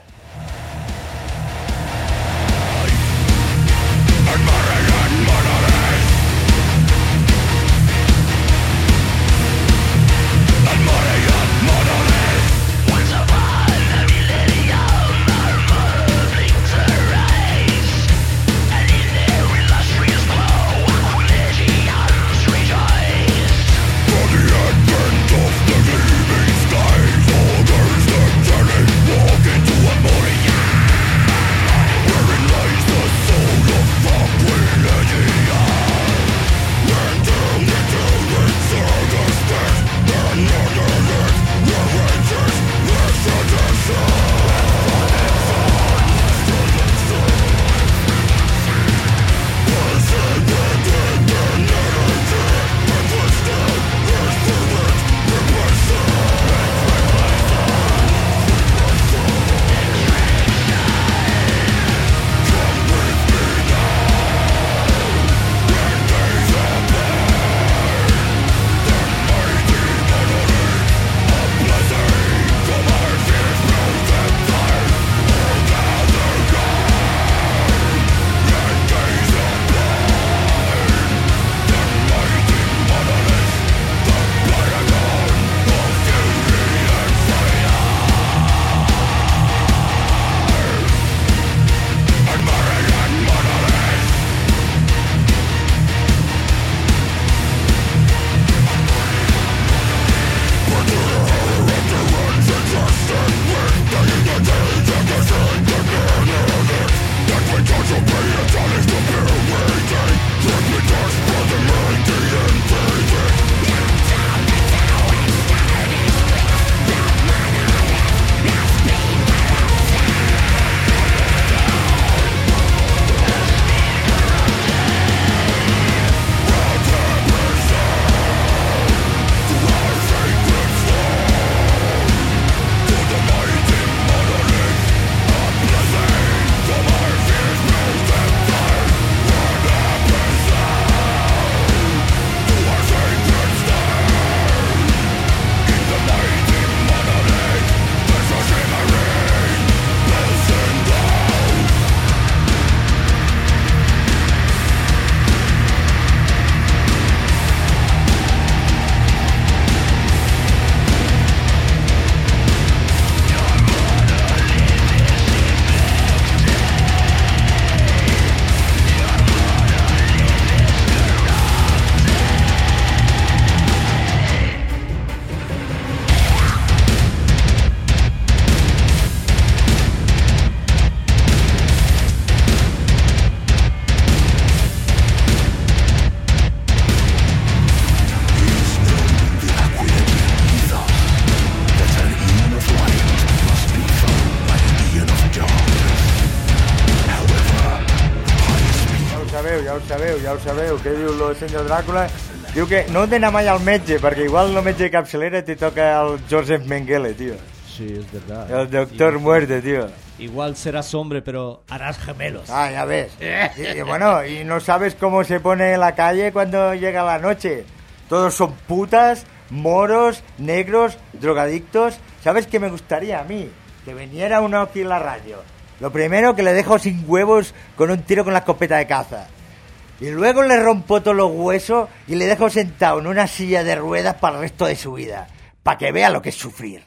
Ja ho sabeu, què diu el senyor Dràcula? Diu que no han d'anar mai al metge, perquè igual el metge de capçalera te toca el Joseph Mengele, tío. Sí, es verdad. El doctor muerte, tío. Igual serás hombre, pero harás gemelos. Ah, ya ves. Y bueno, y no sabes cómo se pone la calle cuando llega la noche. Todos son putas, moros, negros, drogadictos. ¿Sabes qué me gustaría a mí? Que viniera uno aquí en la radio. Lo primero, que le dejo sin huevos con un tiro con la escopeta de caza. Y luego le rompo todos los huesos y le dejo sentado en una silla de ruedas para el resto de su vida. Para que vea lo que es sufrir.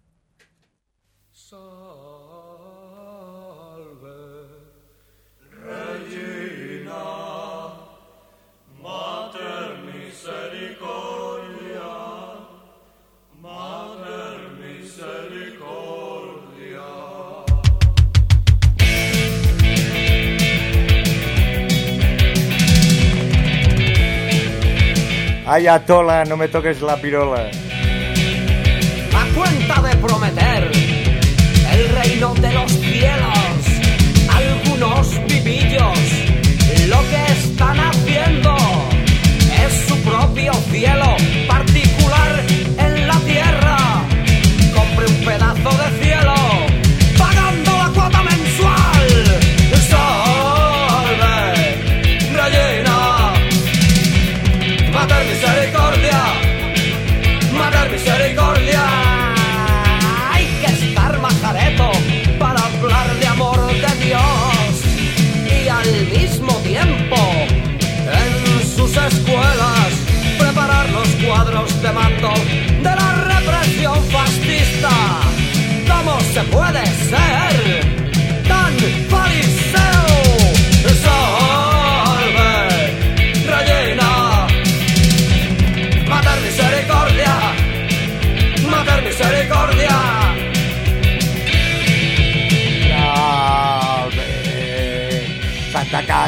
Ayatola, no me toques la pirola. A cuenta de prometer el reino de los cielos, algunos pibillos lo que están haciendo es su propio cielo particular en la tierra.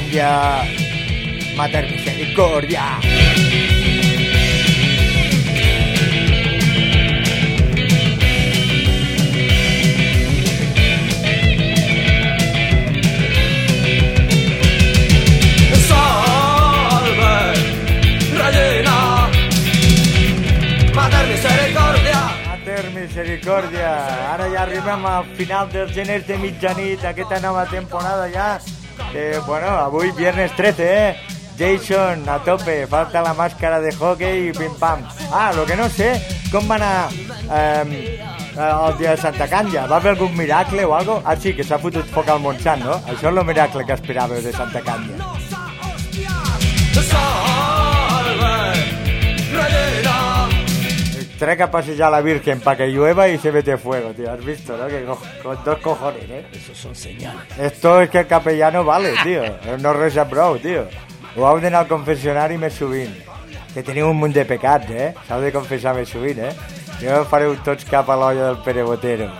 misericordia, Mater misericordia. Misericòrdia. Ara ja arribem al final dels geners de mitjanit, aquesta nova temporada ja. Bueno, avui viernes 13, Jason a tope, falta la màscara de hockey i pim-pam. Lo que no sé, com va anar el dia de Santa Canya? Va haver algun miracle o algo? Sí, que s'ha fotut foc al Montsant, no? Això és el miracle que esperàveu de Santa Canya. Trae a pasear a la Virgen para que llueva y se mete fuego, tío. ¿Has visto, no? Que con 2 cojones, ¿eh? Esos son señales. Esto es que el capellano vale, tío. No resa prou, tío. Ho heu d'anar al confessionari més sovint. Que teniu un munt de pecats, eh? S'heu de confessar més sovint, eh? Jo fareu tots cap a l'olla del Pere Botero.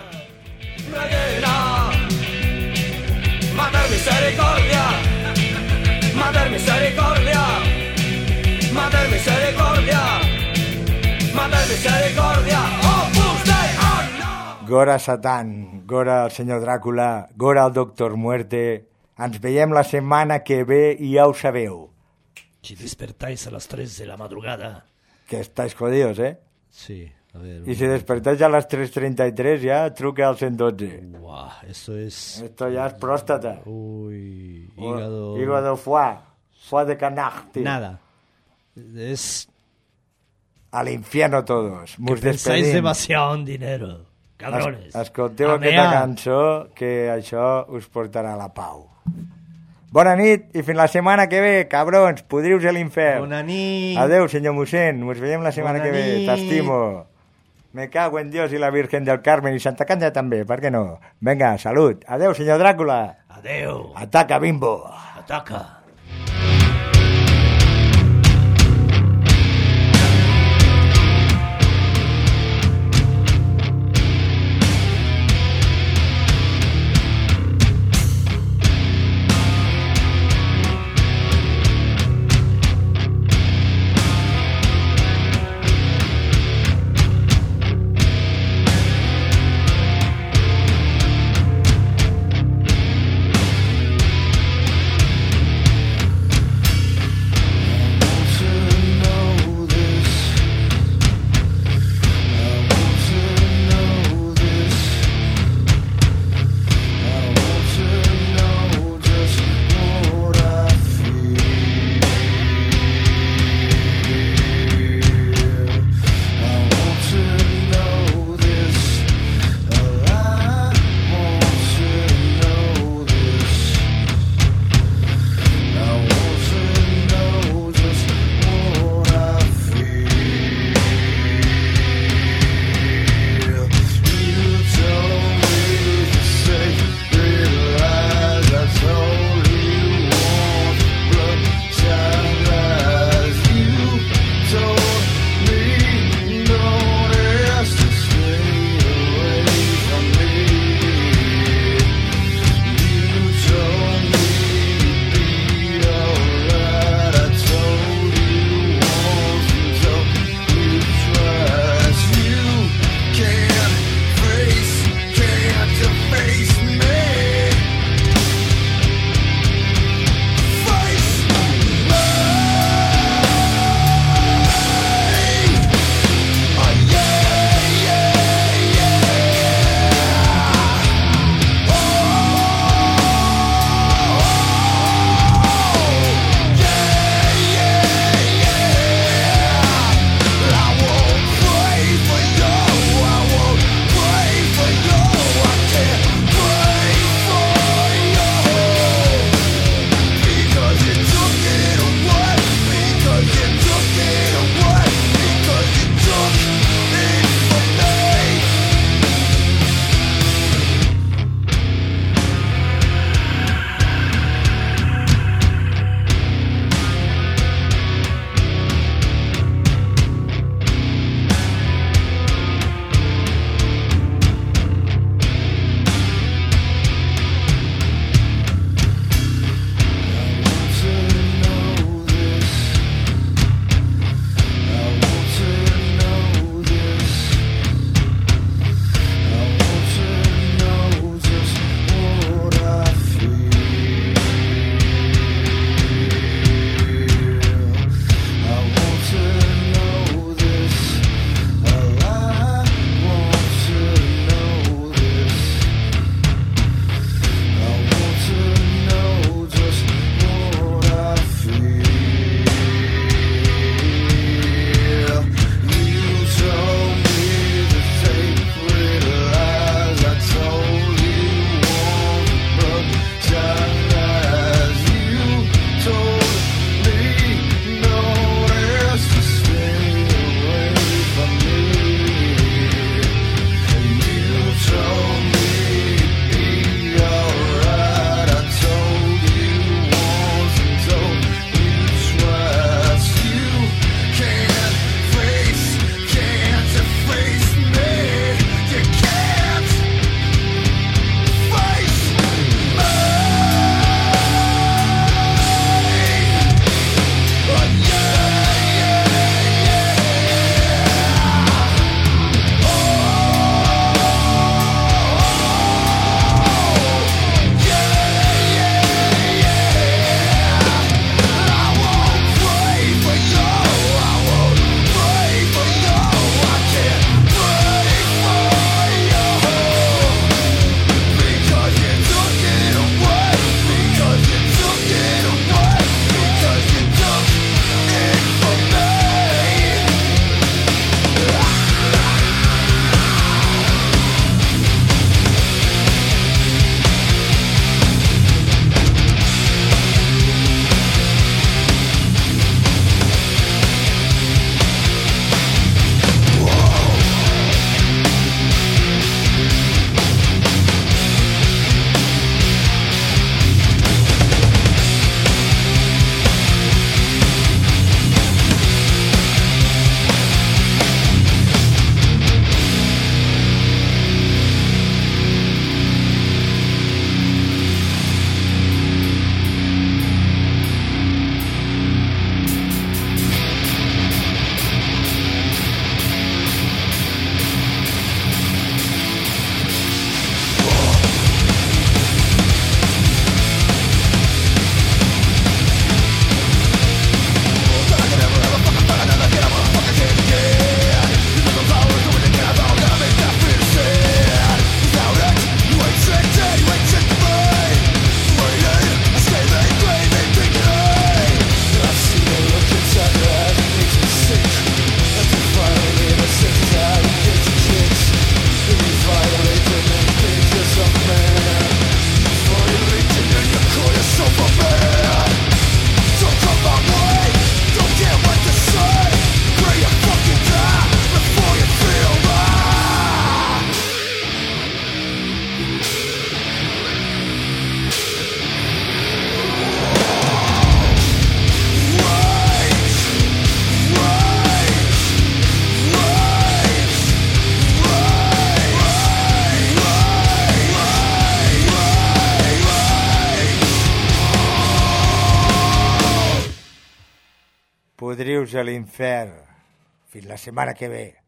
Mater misericordia, Mater misericordia, Mater misericordia, Mater misericordia, Opus Dei, oh no! Gora Satan, gora el senyor Dràcula, gora el doctor Muerte. Ens veiem la setmana que ve i ja ho sabeu. Si despertáis a las 3 de la madrugada. Que estáis jodidos, ¿eh? Sí, a ver. Y si despertáis a las 3:33 ya, truque al 112. Buah, eso es... Esto ya es próstata. Uy, hígado... Hígado foie de canard, tío. Nada. Es... Al infierno todos. Mos pensáis despedim. demasiado en dinero, cabrones. Escolteu aquesta cançó, que això us portarà a la pau. Bona nit i fins la setmana que ve, cabrons, podrius a l'infern. Bona nit. Adeu, senyor mossèn, ens veiem la setmana Bona que ve, nit. t'estimo. Me cago en Dios i la Virgen del Carmen i Santa Canya també, per què no? Venga, salut. Adeu, senyor Dràcula. Adeu. Ataca, bimbo. Ataca. podrius a l'infern. Fins la setmana que ve.